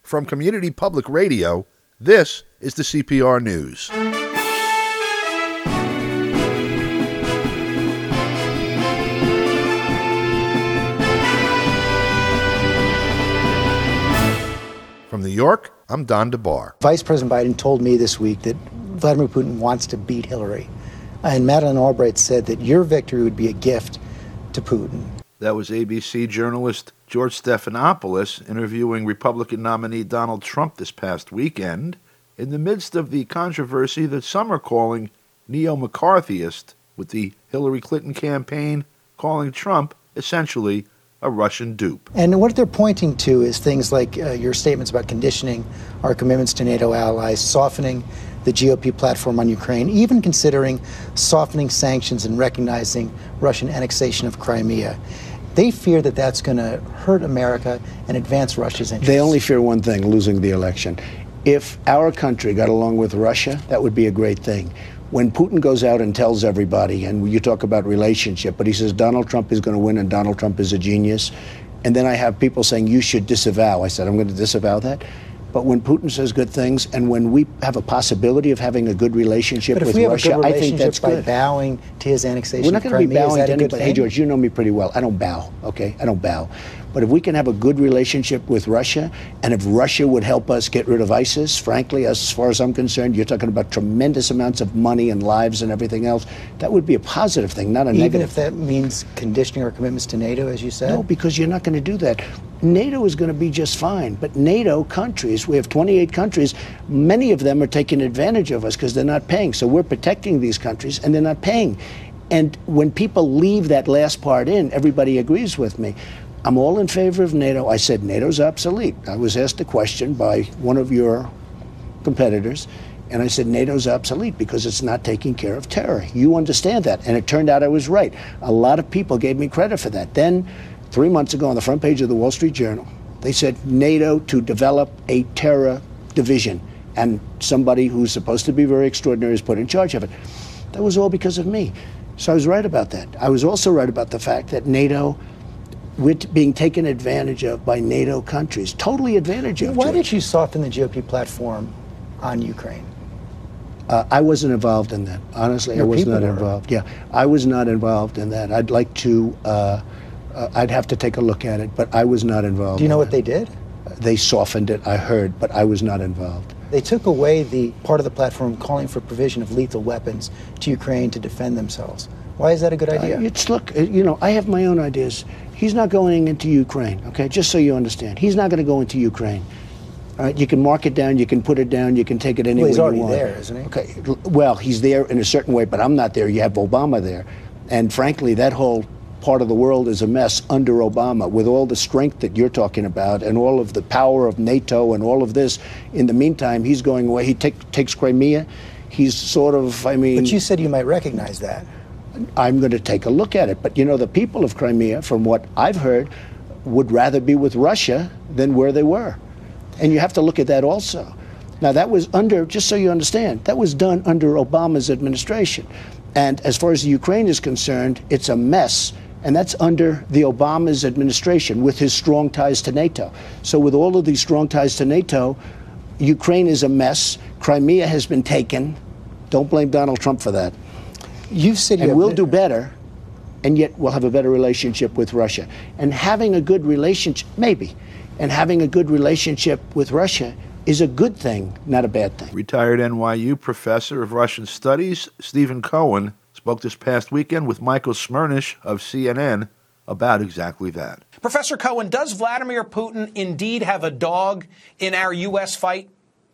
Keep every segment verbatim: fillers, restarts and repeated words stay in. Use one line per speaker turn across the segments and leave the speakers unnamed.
From Community Public Radio, this is the C P R News. From New York, I'm Don DeBar.
Vice President Biden told me this week that Vladimir Putin wants to beat Hillary. And Madeleine Albright said that your victory would be a gift to Putin.
That was A B C journalist George Stephanopoulos interviewing Republican nominee Donald Trump this past weekend in the midst of the controversy that some are calling neo-McCarthyist, with the Hillary Clinton campaign calling Trump essentially a Russian dupe.
And what they're pointing to is things like uh, your statements about conditioning our commitments to NATO allies, softening the G O P platform on Ukraine, even considering softening sanctions and recognizing Russian annexation of Crimea. They fear that that's going to hurt America and advance Russia's interests.
They only fear one thing, losing the election. If our country got along with Russia, that would be a great thing. When Putin goes out and tells everybody, and you talk about relationship, but he says Donald Trump is going to win and Donald Trump is a genius, and then I have people saying you should disavow. I said I'm going to disavow that. But when Putin says good things, and when we have a possibility of having a good relationship with Russia, I think that's good.
By bowing to his annexation
We're not
of
going to be
Crimea,
bowing to anybody. Hey,
thing?
George, you know me pretty well. I don't bow, okay? I don't bow. But if we can have a good relationship with Russia, and if Russia would help us get rid of ISIS, frankly, as far as I'm concerned, you're talking about tremendous amounts of money and lives and everything else. That would be a positive thing, not a
Even
negative.
Even if that means conditioning our commitments to NATO, as you said?
No, because you're not going to do that. NATO is going to be just fine. But NATO countries, we have twenty-eight countries, many of them are taking advantage of us because they're not paying. So we're protecting these countries, and they're not paying. And when people leave that last part in, everybody agrees with me. I'm all in favor of NATO. I said NATO's obsolete. I was asked a question by one of your competitors, and I said NATO's obsolete because it's not taking care of terror. You understand that. And it turned out I was right. A lot of people gave me credit for that. Then, three months ago on the front page of the Wall Street Journal, they said NATO to develop a terror division, and somebody who's supposed to be very extraordinary is put in charge of it. That was all because of me. So I was right about that. I was also right about the fact that NATO, we're being taken advantage of by NATO countries, totally advantage of.
Why
George.
did you soften the G O P platform on Ukraine?
Uh, I wasn't involved in that. Honestly,
Your
I was not
were.
involved. Yeah, I was not involved in that. I'd like to, uh, uh, I'd have to take a look at it, but I was not involved.
Do you know
in
what
that.
they did?
They softened it, I heard, but I was not involved.
They took away the part of the platform calling for provision of lethal weapons to Ukraine to defend themselves. Why is that a good idea?
Uh, it's, look, uh, you know, I have my own ideas. He's not going into Ukraine, okay, just so you understand. He's not going to go into Ukraine. All right, you can mark it down, you can put it down, you can take it anywhere you want.
Well, he's already there, isn't he?
Okay, l- well, he's there in a certain way, but I'm not there. You have Obama there. And frankly, that whole part of the world is a mess under Obama, with all the strength that you're talking about and all of the power of NATO and all of this. In the meantime, he's going away. He take, takes Crimea. He's sort of, I mean...
But you said you might recognize that.
I'm going to take a look at it. But, you know, the people of Crimea, from what I've heard, would rather be with Russia than where they were. And you have to look at that also. Now, that was under, just so you understand, that was done under Obama's administration. And as far as the Ukraine is concerned, it's a mess. And that's under the Obama's administration with his strong ties to NATO. So with all of these strong ties to NATO, Ukraine is a mess. Crimea has been taken. Don't blame Donald Trump for that.
You've said you
and
have
we'll
been-
do better, and yet we'll have a better relationship with Russia. And having a good relationship, maybe, and having a good relationship with Russia is a good thing, not a bad thing.
Retired N Y U professor of Russian Studies Stephen Cohen spoke this past weekend with Michael Smernish of C N N about exactly that.
Professor Cohen, does Vladimir Putin indeed have a dog in our U S fight?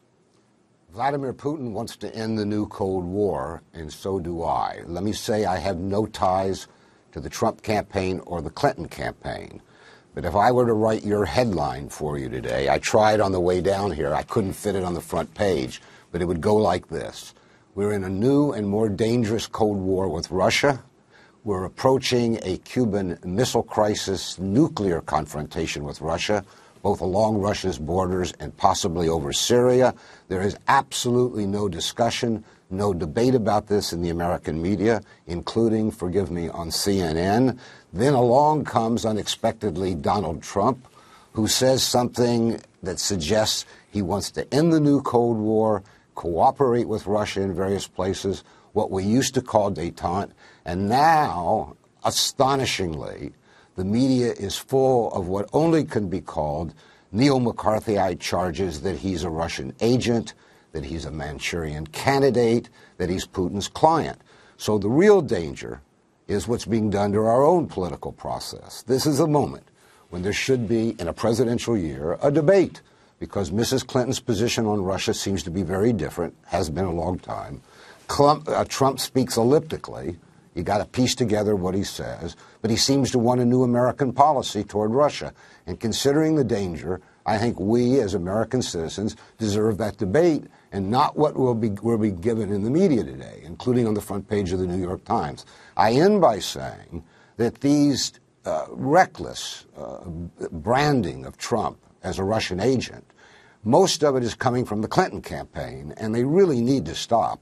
Vladimir Putin wants to end the new Cold War, and so do I. Let me say I have no ties to the Trump campaign or the Clinton campaign. But if I were to write your headline for you today, I tried on the way down here. I couldn't fit it on the front page, but it would go like this. We're in a new and more dangerous Cold War with Russia. We're approaching a Cuban Missile Crisis nuclear confrontation with Russia, both along Russia's borders and possibly over Syria. There is absolutely no discussion, no debate about this in the American media, including, forgive me, on C N N. Then along comes unexpectedly Donald Trump, who says something that suggests he wants to end the new Cold War, cooperate with Russia in various places, what we used to call détente, and now, astonishingly, the media is full of what only can be called neo-McCarthyite charges that he's a Russian agent, that he's a Manchurian candidate, that he's Putin's client. So the real danger is what's being done to our own political process. This is a moment when there should be, in a presidential year, a debate, because Missus Clinton's position on Russia seems to be very different, has been a long time. Trump, uh, Trump speaks elliptically. You got to piece together what he says, but he seems to want a new American policy toward Russia. And considering the danger, I think we as American citizens deserve that debate and not what will be, will be given in the media today, including on the front page of the New York Times. I end by saying that these uh, reckless uh, branding of Trump as a Russian agent, most of it is coming from the Clinton campaign, and they really need to stop.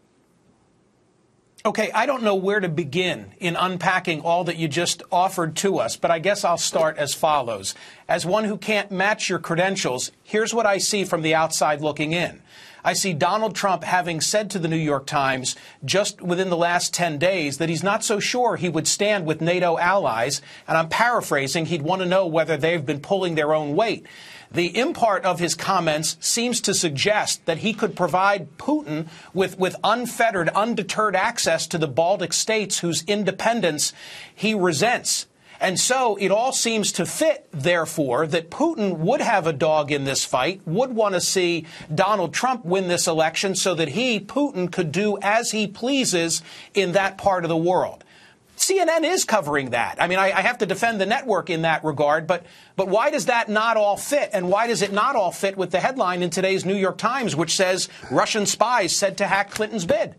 Okay, I don't know where to begin in unpacking all that you just offered to us, but I guess I'll start as follows. As one who can't match your credentials, here's what I see from the outside looking in. I see Donald Trump having said to the New York Times just within the last ten days that he's not so sure he would stand with NATO allies, and I'm paraphrasing, he'd want to know whether they've been pulling their own weight. The import of his comments seems to suggest that he could provide Putin with, with unfettered, undeterred access to the Baltic states whose independence he resents. And so it all seems to fit, therefore, that Putin would have a dog in this fight, would want to see Donald Trump win this election so that he, Putin, could do as he pleases in that part of the world. C N N is covering that. I mean, I, I have to defend the network in that regard, but but why does that not all fit? And why does it not all fit with the headline in today's New York Times, which says Russian spies said to hack Clinton's bid?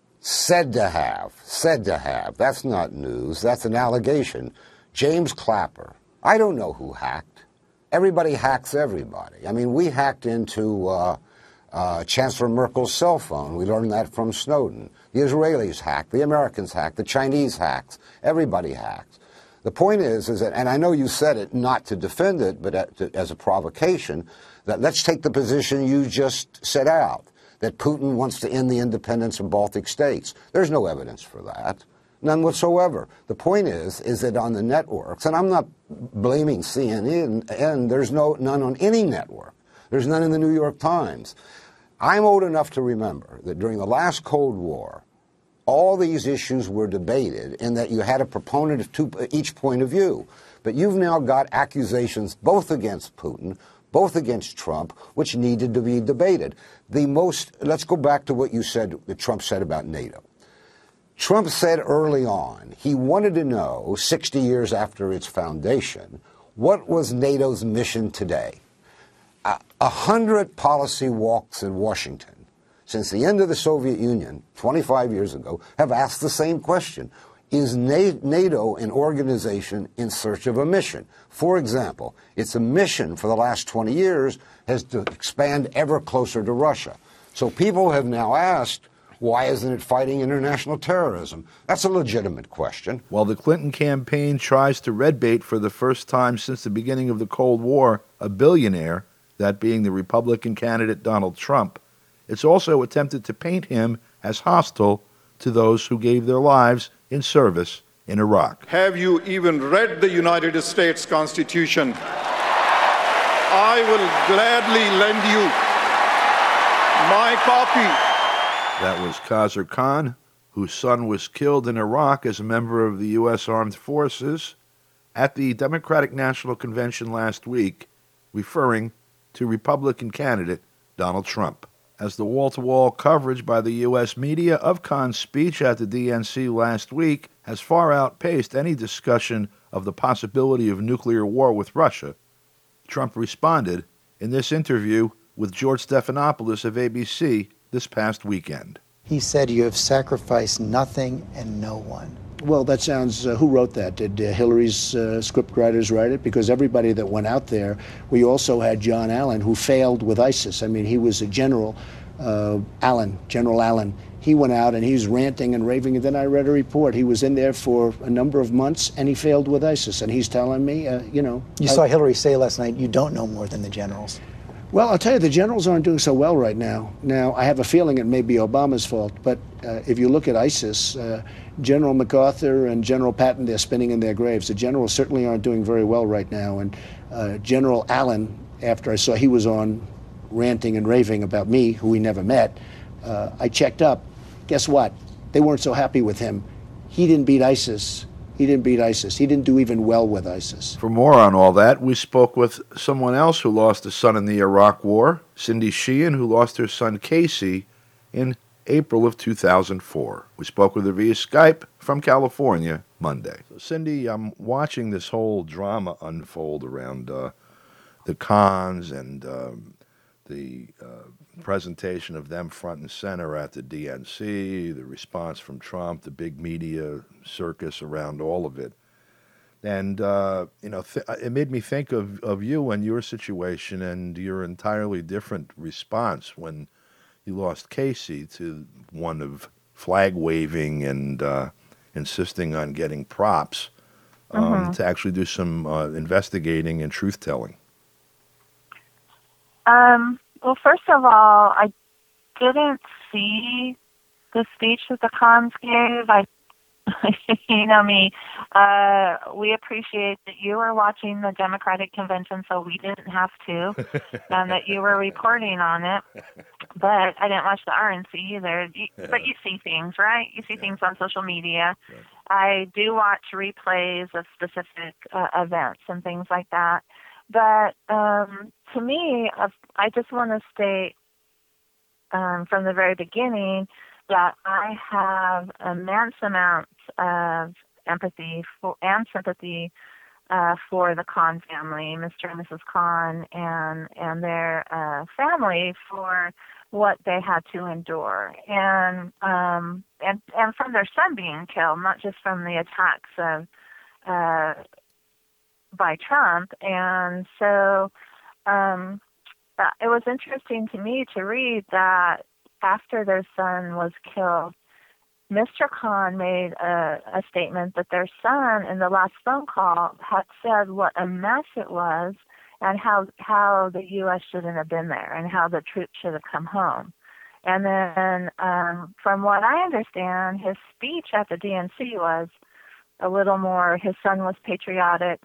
Said to have. Said to have. That's not news. That's an allegation. James Clapper. I don't know who hacked. Everybody hacks everybody. I mean, we hacked into uh, uh, Chancellor Merkel's cell phone. We learned that from Snowden. The Israelis hacked. The Americans hacked. The Chinese hacked. Everybody hacks. The point is, is that, and I know you said it not to defend it, but as a provocation, that let's take the position you just set out, that Putin wants to end the independence of Baltic states. There's no evidence for that. None whatsoever. The point is, is that on the networks, and I'm not blaming C N N, and there's no none on any network. There's none in the New York Times. I'm old enough to remember that during the last Cold War, all these issues were debated in that you had a proponent of two, each point of view. But you've now got accusations both against Putin, both against Trump, which needed to be debated. The most, let's go back to what you said, that Trump said about NATO. Trump said early on he wanted to know, sixty years after its foundation, what was NATO's mission today? A, a hundred policy walks in Washington since the end of the Soviet Union, twenty-five years ago, have asked the same question. Is NATO an organization in search of a mission? For example, its mission for the last twenty years has to expand ever closer to Russia. So people have now asked, why isn't it fighting international terrorism? That's a legitimate question.
While the Clinton campaign tries to red bait for the first time since the beginning of the Cold War a billionaire, that being the Republican candidate Donald Trump, it's also attempted to paint him as hostile to those who gave their lives in service in Iraq.
Have you even read the United States Constitution? I will gladly lend you my copy.
That was Khazar Khan, whose son was killed in Iraq as a member of the U S Armed Forces at the Democratic National Convention last week, referring to Republican candidate Donald Trump. As the wall-to-wall coverage by the U S media of Khan's speech at the D N C last week has far outpaced any discussion of the possibility of nuclear war with Russia, Trump responded in this interview with George Stephanopoulos of A B C this past weekend.
He said, you have sacrificed nothing and no one.
Well, that sounds, uh, who wrote that? Did uh, Hillary's uh, scriptwriters write it? Because everybody that went out there, we also had John Allen, who failed with ISIS. I mean, he was a general uh, Allen, General Allen. He went out and he was ranting and raving, and then I read a report. He was in there for a number of months, and he failed with ISIS. And he's telling me, uh, you know...
You
I,
saw Hillary say last night, you don't know more than the generals.
Well, I'll tell you, the generals aren't doing so well right now. Now, I have a feeling it may be Obama's fault, but uh, if you look at ISIS, uh, General MacArthur and General Patton, they're spinning in their graves. The generals certainly aren't doing very well right now. And uh, General Allen, after I saw he was on ranting and raving about me, who we never met, uh, I checked up. Guess what? They weren't so happy with him. He didn't beat ISIS. He didn't beat ISIS. He didn't do even well with ISIS.
For more on all that, we spoke with someone else who lost a son in the Iraq War, Cindy Sheehan, who lost her son Casey in April of two thousand four. We spoke with her via Skype from California Monday. So Cindy, I'm watching this whole drama unfold around uh, the cons and um, the uh, presentation of them front and center at the D N C, the response from Trump, the big media circus around all of it. And, uh, you know, th- it made me think of, of you and your situation and your entirely different response when you lost Casey to one of flag waving and uh, insisting on getting props um, mm-hmm. to actually do some uh, investigating and truth-telling.
Um, well, first of all, I didn't see the speech that the cons gave. I, you know me, uh, we appreciate that you were watching the Democratic convention, so we didn't have to, and that you were reporting on it. But I didn't watch the R N C either. You, but you see things, right? You see yeah. things on social media. Right. I do watch replays of specific uh, events and things like that. But um, to me, I just want to state um, from the very beginning that I have immense amounts of empathy for, and sympathy uh, for the Khan family, Mister and Missus Khan, and and their uh, family for what they had to endure, and um, and and from their son being killed, not just from the attacks of. Uh, by Trump. And so um, uh, it was interesting to me to read that after their son was killed, Mister Khan made a, a statement that their son in the last phone call had said what a mess it was and how how the U S shouldn't have been there and how the troops should have come home. And then um, from what I understand, his speech at the D N C was a little more, his son was patriotic.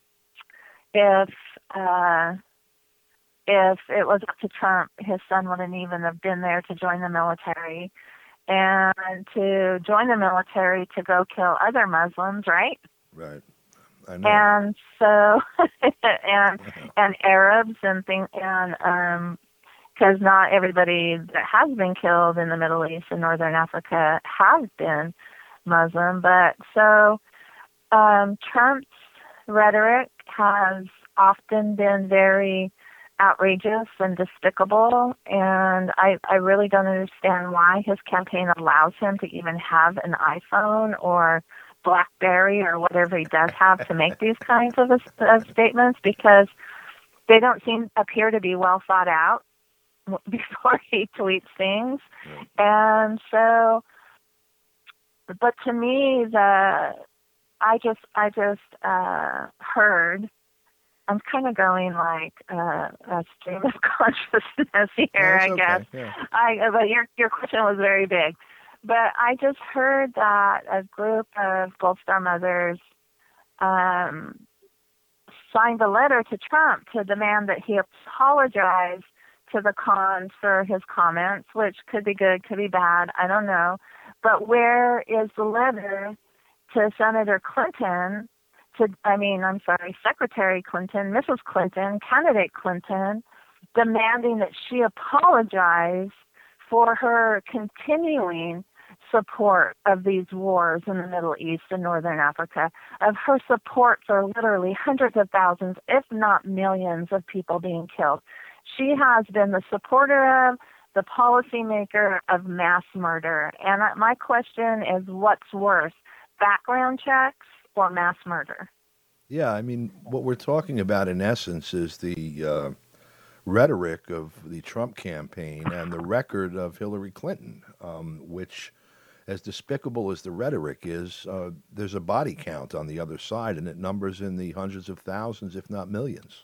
If uh, if it was up to Trump, his son wouldn't even have been there to join the military, and to join the military to go kill other Muslims, right?
Right. I know.
And so, and and Arabs and things, and um, because not everybody that has been killed in the Middle East and Northern Africa has been Muslim, but so um, Trump's rhetoric has often been very outrageous and despicable, and I, I really don't understand why his campaign allows him to even have an iPhone or BlackBerry or whatever he does have to make these kinds of, of statements, because they don't seem appear to be well thought out before he tweets things. And so, but to me, the I just I just uh, heard. I'm kind of going like uh, a stream of consciousness here,
That's
I
okay.
guess.
Yeah.
I but your your question was very big, but I just heard that a group of Gold Star mothers um, signed a letter to Trump to demand that he apologize to the Khans for his comments, which could be good, could be bad, I don't know. But where is the letter to Senator Clinton, to, I mean, I'm sorry, Secretary Clinton, Missus Clinton, candidate Clinton, demanding that she apologize for her continuing support of these wars in the Middle East and Northern Africa, of her support for literally hundreds of thousands, if not millions of people being killed. She has been the supporter of, the policymaker of mass murder. And my question is, what's worse, background checks or mass murder?
Yeah, I mean, what we're talking about in essence is the uh, rhetoric of the Trump campaign and the record of Hillary Clinton, um, which, as despicable as the rhetoric is, uh, there's a body count on the other side, and it numbers in the hundreds of thousands, if not millions.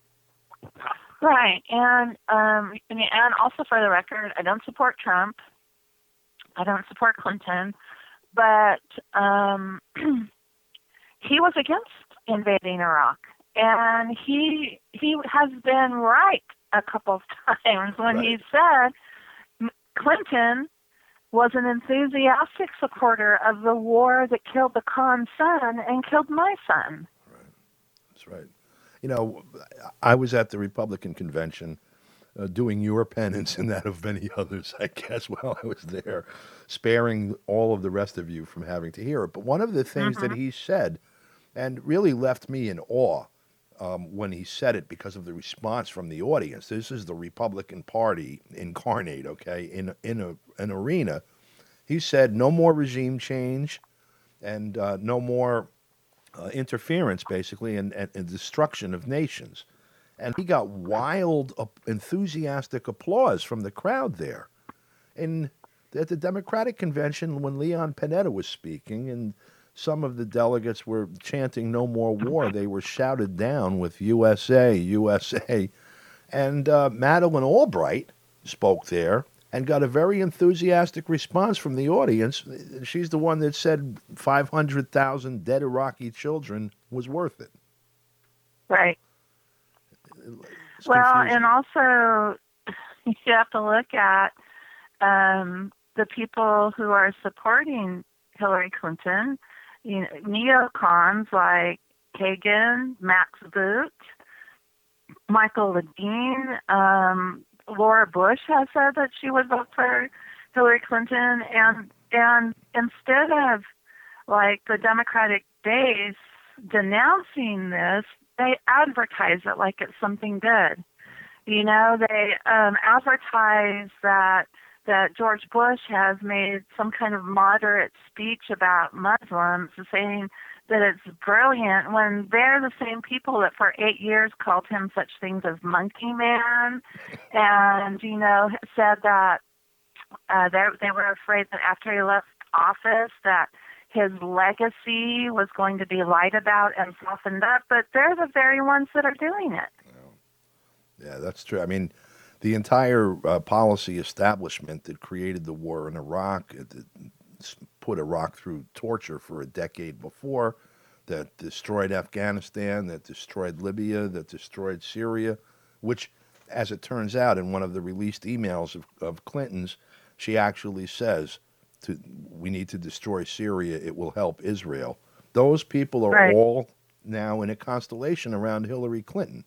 Right, and um, and also for the record, I don't support Trump. I don't support Clinton, but um, he was against invading Iraq, and he he has been right a couple of times when
Right.
he said Clinton was an enthusiastic supporter of the war that killed the Khan's son and killed my son.
That's right. You know, I was at the Republican convention uh, doing your penance and that of many others, I guess, while I was there, sparing all of the rest of you from having to hear it. But one of the things
Mm-hmm.
that he said, and really left me in awe um, when he said it because of the response from the audience. This is the Republican Party incarnate, okay, in, in a, an arena. He said no more regime change and uh, no more Uh, interference, basically, and, and, and destruction of nations. And he got wild, uh, enthusiastic applause from the crowd there. And at the Democratic convention, when Leon Panetta was speaking and some of the delegates were chanting no more war, they were shouted down with U S A, U S A. And uh, Madeleine Albright spoke there and got a very enthusiastic response from the audience. She's the one that said five hundred thousand dead Iraqi children was worth it.
Right.
It's
Well,
confusing.
and also you have to look at um, the people who are supporting Hillary Clinton, you know, neocons like Kagan, Max Boot, Michael Levine, um, Laura Bush has said that she would vote for Hillary Clinton, and and instead of like the Democratic base denouncing this, they advertise it like it's something good. You know, they um, advertise that that George Bush has made some kind of moderate speech about Muslims, saying that it's brilliant, when they're the same people that for eight years called him such things as monkey man, and, you know, said that uh, they, they were afraid that after he left office that his legacy was going to be lied about and softened up, but they're the very ones that are doing it.
Yeah, that's true. I mean, the entire uh, policy establishment that created the war in Iraq, it, it put Iraq through torture for a decade before, that destroyed Afghanistan, that destroyed Libya, that destroyed Syria, which, as it turns out, in one of the released emails of, of Clinton's, she actually says, to, we need to destroy Syria, it will help Israel. Those people are
Right.
all now in a constellation around Hillary Clinton.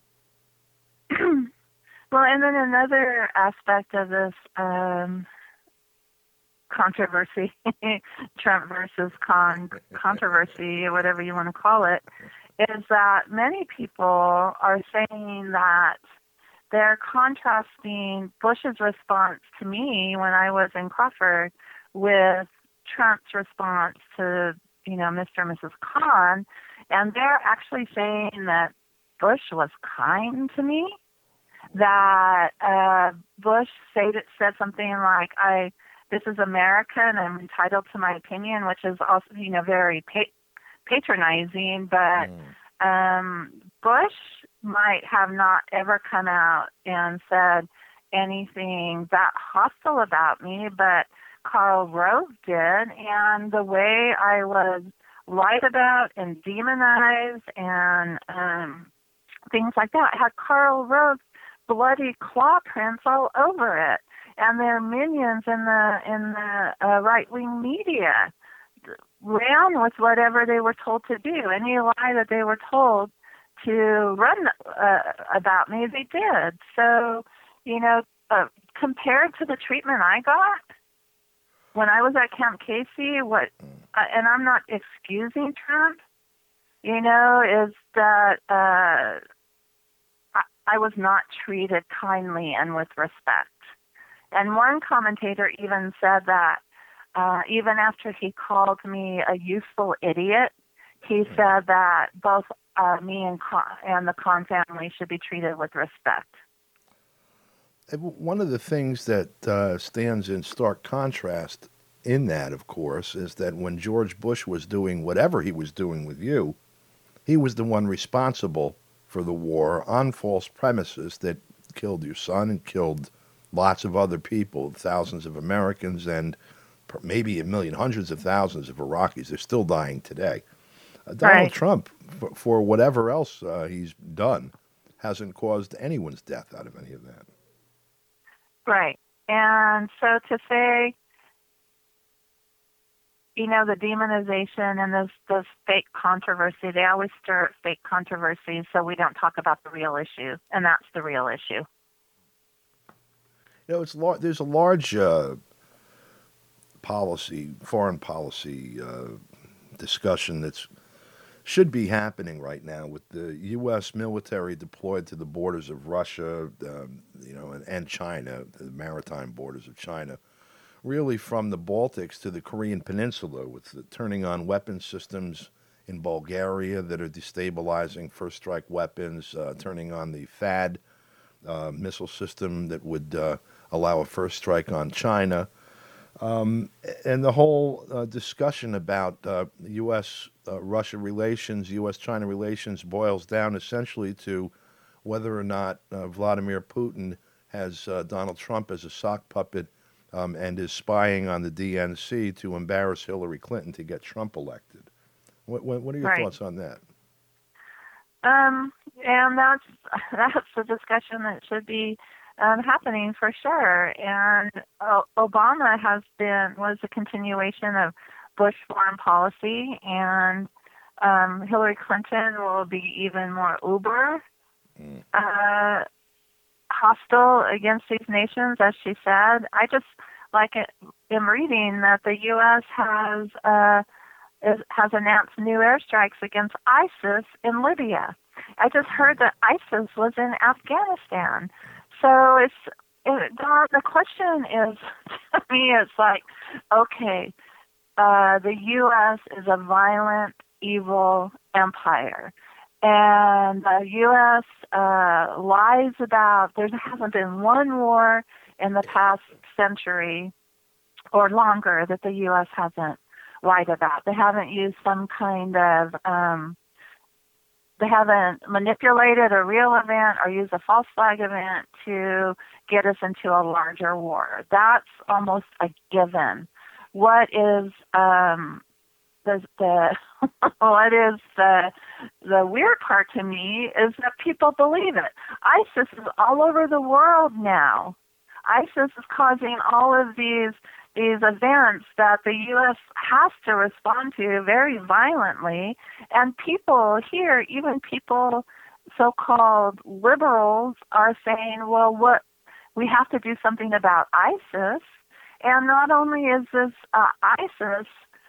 Well, and then another aspect of this um, controversy, Trump versus con controversy, or whatever you want to call it, is that many people are saying that they're contrasting Bush's response to me when I was in Crawford with Trump's response to, you know, Mister and Missus Khan, and they're actually saying that Bush was kind to me, that uh, Bush said, said something like, I, this is America and I'm entitled to my opinion, which is also, you know, very pa- patronizing, but
Mm.
um, Bush might have not ever come out and said anything that hostile about me, but Karl Rove did, and the way I was lied about and demonized and um, things like that had Karl Rove's bloody claw prints all over it, and their minions in the in the uh, right-wing media ran with whatever they were told to do. Any lie that they were told to run uh, about me, they did. So, you know, uh, compared to the treatment I got when I was at Camp Casey, what, uh, and I'm not excusing Trump, you know, is that uh, I, I was not treated kindly and with respect. And one commentator even said that uh, even after he called me a useful idiot, he said that both uh, me and, Con- and the Khan family should be treated with respect.
One of the things that uh, stands in stark contrast in that, of course, is that when George Bush was doing whatever he was doing with you, he was the one responsible for the war on false premises that killed your son and killed lots of other people, thousands of Americans and maybe a million, hundreds of thousands of Iraqis. They're still dying today. Uh, Donald
Right.
Trump, for, for whatever else uh, he's done, hasn't caused anyone's death out of any of that.
Right. And so to say, you know, the demonization and this, this fake controversy, they always stir fake controversies so we don't talk about the real issue, and that's the real issue.
You know, it's lar- there's a large uh, policy, foreign policy uh, discussion that's should be happening right now with the U S military deployed to the borders of Russia, um, you know, and, and China, the maritime borders of China, really from the Baltics to the Korean Peninsula, with the turning on weapon systems in Bulgaria that are destabilizing first strike weapons, uh, turning on the THAAD uh, missile system that would uh, allow a first strike on China. Um, and the whole uh, discussion about uh, U S Russia relations, U S China relations boils down essentially to whether or not uh, Vladimir Putin has uh, Donald Trump as a sock puppet um, and is spying on the D N C to embarrass Hillary Clinton to get Trump elected. What, what, what are your
Right.
thoughts on that?
Um, and that's that's a discussion that should be um, happening for sure. And uh, Obama has been was a continuation of Bush foreign policy, and um, Hillary Clinton will be even more uber
Mm.
uh, hostile against these nations, as she said. I just like it, am reading that the U S has uh, is, has announced new airstrikes against ISIS in Libya. I just heard that ISIS was in Afghanistan. So it's it, Don, the question is, to me, it's like, okay, uh, the U S is a violent, evil empire. And the U S uh, lies about, there hasn't been one war in the past century or longer that the U S hasn't lied about. They haven't used some kind of, um, they haven't manipulated a real event or used a false flag event to get us into a larger war. That's almost a given. What is um, the, the what is the the weird part to me is that people believe it. ISIS is all over the world now. ISIS is causing all of these these events that the U S has to respond to very violently, and people here, even people so-called liberals, are saying, well, what we have to do something about ISIS. And not only is this uh, ISIS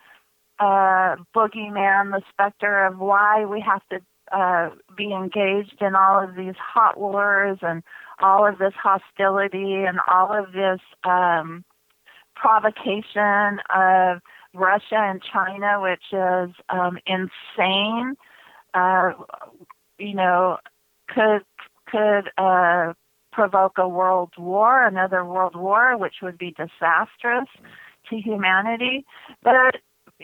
uh, boogeyman, the specter of why we have to uh, be engaged in all of these hot wars and all of this hostility and all of this um, provocation of Russia and China, which is um, insane. Uh, you know, could could uh, provoke a world war, another world war, which would be disastrous to humanity. But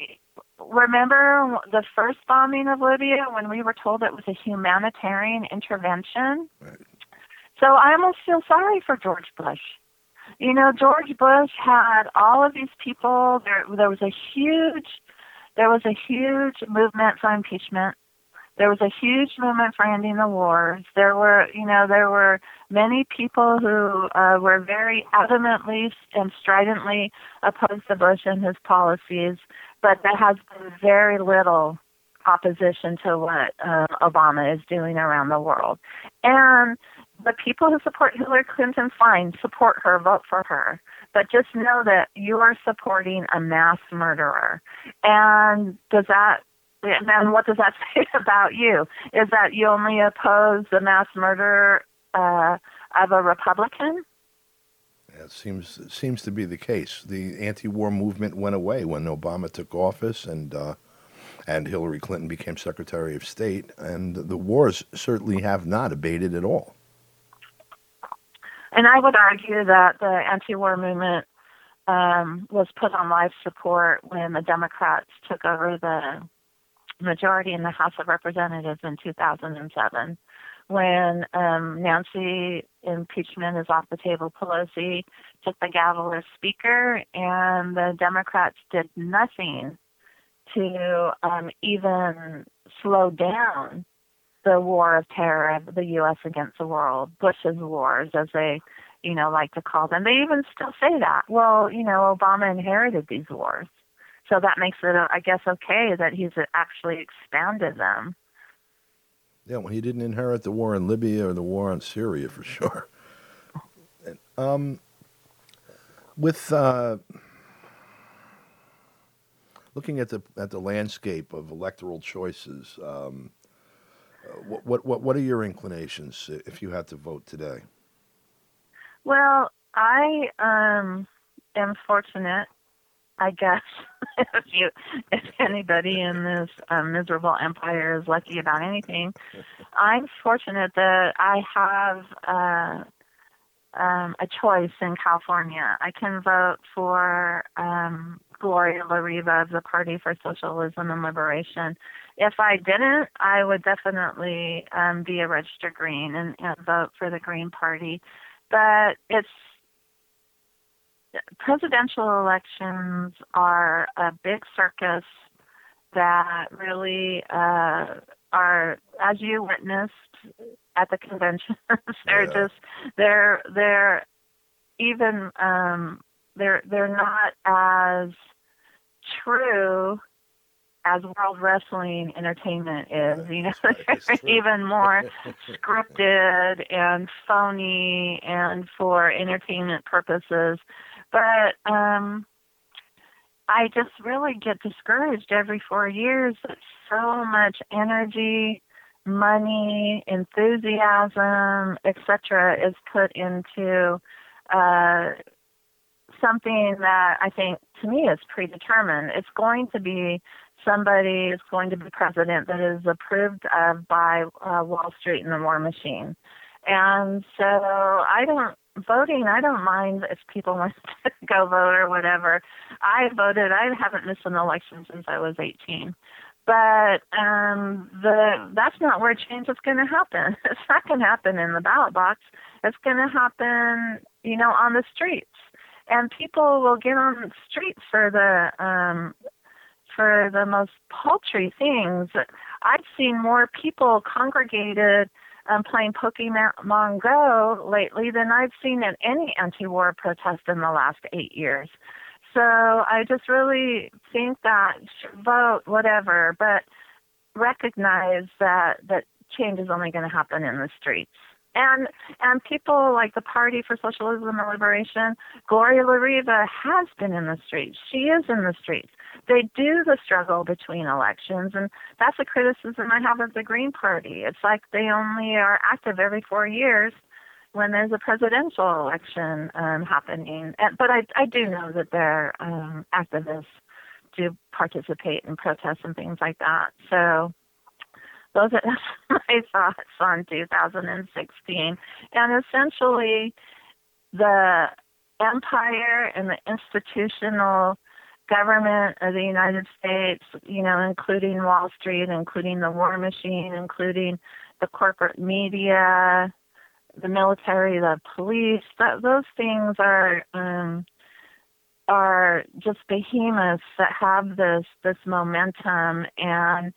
remember the first bombing of Libya when we were told it was a humanitarian intervention?
Right.
So I almost feel sorry for George Bush. You know, George Bush had all of these people. There, there was a huge, there was a huge movement for impeachment. There was a huge movement for ending the wars. There were, you know, there were many people who uh, were very adamantly and stridently opposed to Bush and his policies, but there has been very little opposition to what uh, Obama is doing around the world. And the people who support Hillary Clinton, fine, support her, vote for her. But just know that you are supporting a mass murderer. And does that And then what does that say about you? Is that you only oppose the mass murder uh, of a Republican?
It seems it seems to be the case. The anti-war movement went away when Obama took office, and uh, and Hillary Clinton became Secretary of State, and the wars certainly have not abated at all.
and I would argue that the anti-war movement um, was put on life support when the Democrats took over the majority in the House of Representatives in two thousand seven. When um, Nancy impeachment is off the table, Pelosi took the gavel as speaker, and the Democrats did nothing to um, even slow down the war of terror of the U S against the world, Bush's wars, as they, you know, like to call them. They even still say that. Well, you know, Obama inherited these wars, so that makes it, I guess, okay that he's actually expanded them.
Yeah, well, he didn't inherit the war in Libya or the war in Syria, for sure. And, um, with uh, looking at the at the landscape of electoral choices, um, uh, what what what are your inclinations if you had to vote today?
Well, I um, am fortunate, I guess, if you, if anybody in this um, miserable empire is lucky about anything, I'm fortunate that I have uh, um, a choice in California. I can vote for um, Gloria La Riva of the Party for Socialism and Liberation. If I didn't, I would definitely um, be a registered Green and, and vote for the Green Party. But it's presidential elections are a big circus that really uh, are, as you witnessed at the conventions, they're yeah. just they're they're even um, they're they're not as true as World Wrestling Entertainment is. You know, they're even more scripted and phony and for entertainment purposes. But um, I just really get discouraged every four years that so much energy, money, enthusiasm, et cetera, is put into uh, something that I think, to me, is predetermined. It's going to be somebody is going to be president that is approved of by uh, Wall Street and the war machine. And so I don't, voting, I don't mind if people want to go vote or whatever. I voted. I haven't missed an election since I was eighteen. But um, the that's not where change is going to happen. It's not going to happen in the ballot box. It's going to happen, you know, on the streets. And people will get on the streets for the um, for the most paltry things. I've seen more people congregated um, playing Pokemon Go lately than I've seen in any anti-war protest in the last eight years. So I just really think that vote, whatever, but recognize that, that change is only going to happen in the streets. And and people like the Party for Socialism and Liberation, Gloria La Riva has been in the streets. She is in the streets. They do the struggle between elections, and that's a criticism I have of the Green Party. It's like they only are active every four years when there's a presidential election um, happening. And, but I, I do know that their um, activists do participate in protests and things like that. So those are my thoughts on two thousand sixteen. And essentially, the empire and the institutional government of the United States, you know, including Wall Street, including the war machine, including the corporate media, the military, the police, that, those things are um, are just behemoths that have this this momentum. And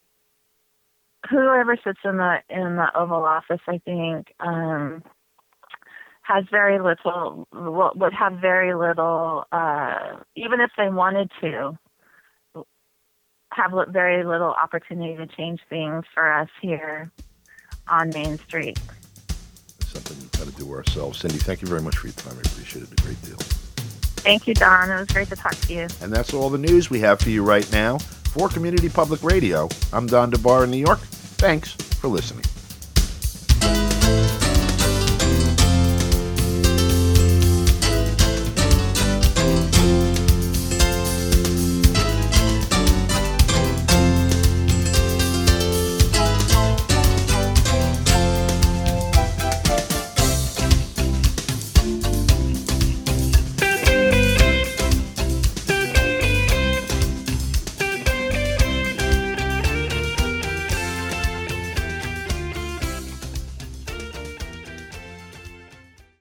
whoever sits in the in the Oval Office, I think, um, has very little, would have very little, uh, even if they wanted to, have very little opportunity to change things for us here on Main Street.
Something we've got to do ourselves. Cindy, thank you very much for your time. I appreciate it a great deal.
Thank you, Don. It was great to talk to you.
And that's all the news we have for you right now. For Community Public Radio, I'm Don DeBar in New York. Thanks for listening.